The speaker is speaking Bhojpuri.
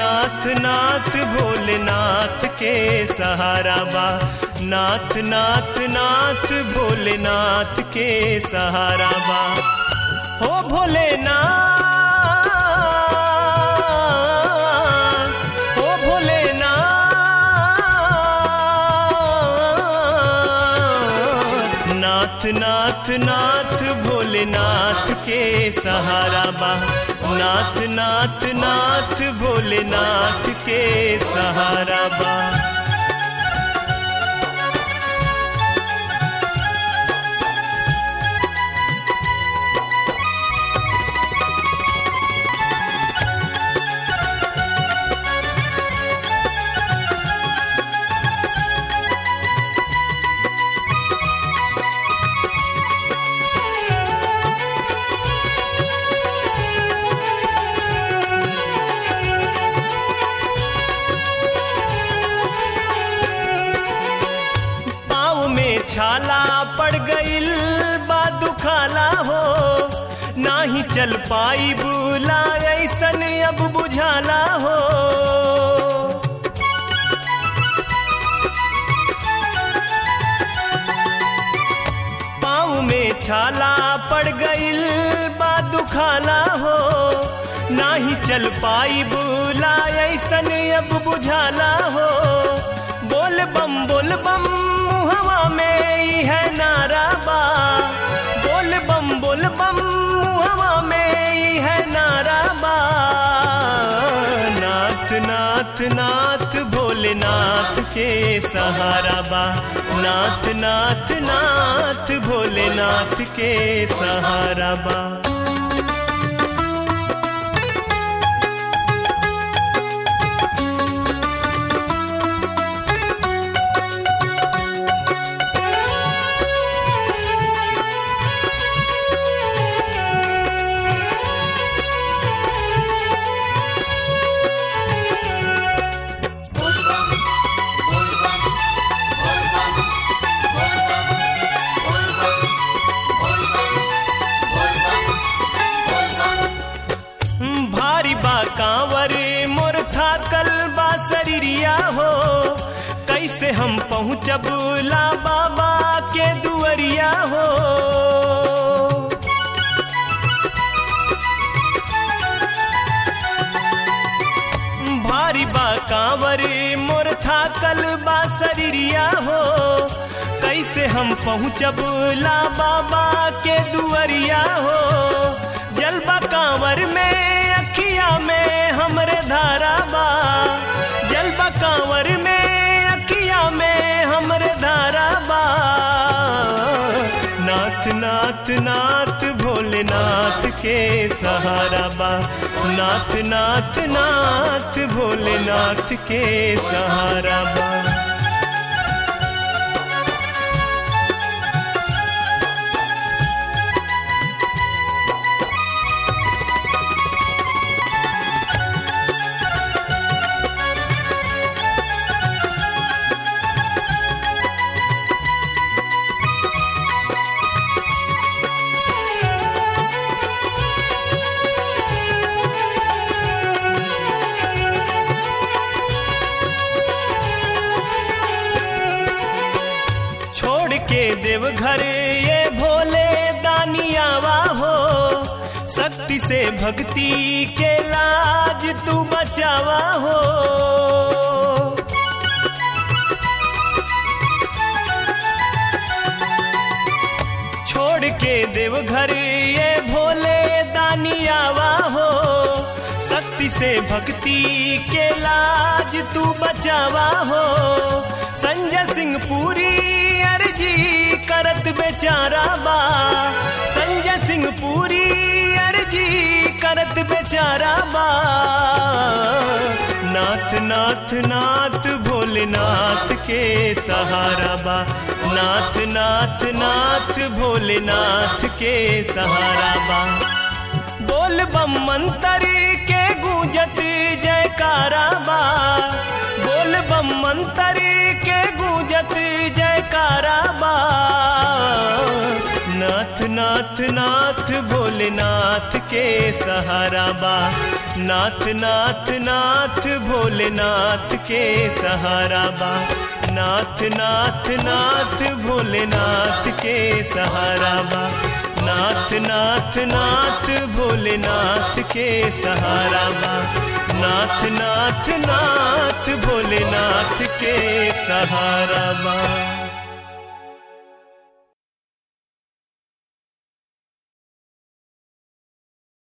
नाथ नाथ भोलेनाथ के सहारा बा। नाथ नाथ नाथ भोलेनाथ के सहारा बा। हो भोलेनाथ, हो भोलेनाथ, नाथ नाथ नाथ भोलेनाथ के सहारा बा। नाथ नाथ नाथ भोलेनाथ के सहारा बा। छाला पड़ गईल बा दुखाला हो, नाही चल पाई बुला ऐसन अब बुझाला हो। पाँव में छाला पड़ गईल बा दुखाला हो, नाही चल पाई बुला ऐसन अब बुझाला हो। बोल बम हवा में है नारा बा। बोल बम हवा में है नारा बा। नाथ नाथ नाथ भोलेनाथ के सहारा बा। नाथ नाथ नाथ भोलेनाथ के सहारा बा। कांवर मोर थाकल बा शरीरिया हो, कैसे हम पहुँचब ला बाबा के दुअरिया हो। भारी बा कांवर मोर थाकल बा शरीरिया हो, कैसे हम पहुँचब ला बाबा के दुअरिया हो। जलवा कांवर में अखिया में हमरे धारा बा। जलवा कांवर में अखिया में हमरे धारा बा। नाथ नाथ नाथ भोलेनाथ के सहारा बा। नाथ नाथ नाथ भोलेनाथ के सहारा बा। के देवघर ये भोले दानियावा हो, शक्ति से भक्ति के लाज तू बचावा हो। छोड़ के देवघर ये भोले दानियावा हो, शक्ति से भक्ति के लाज तू बचावा हो। संजय सिंह पुरी अर्जी करत बेचारा बा। संजय सिंह पुरी अर्जी करत बेचारा बा। नाथ नाथ नाथ भोलेनाथ के सहारा बा। नाथ नाथ नाथ भोलेनाथ के सहारा बा। बोल बम मंत्र के गूंजत जयकारा बा। बोल बम मंत्र के गूंजत जयकारा बा। नाथ नाथ नाथ भोलेनाथ के सहारा बा। नाथ नाथ नाथ भोलेनाथ के सहारा बा। नाथ नाथ नाथ भोलेनाथ के सहारा बा। नाथ नाथ नाथ भोलेनाथ के सहारा बा। नाथ नाथ नाथ भोलेनाथ के सहारा बा।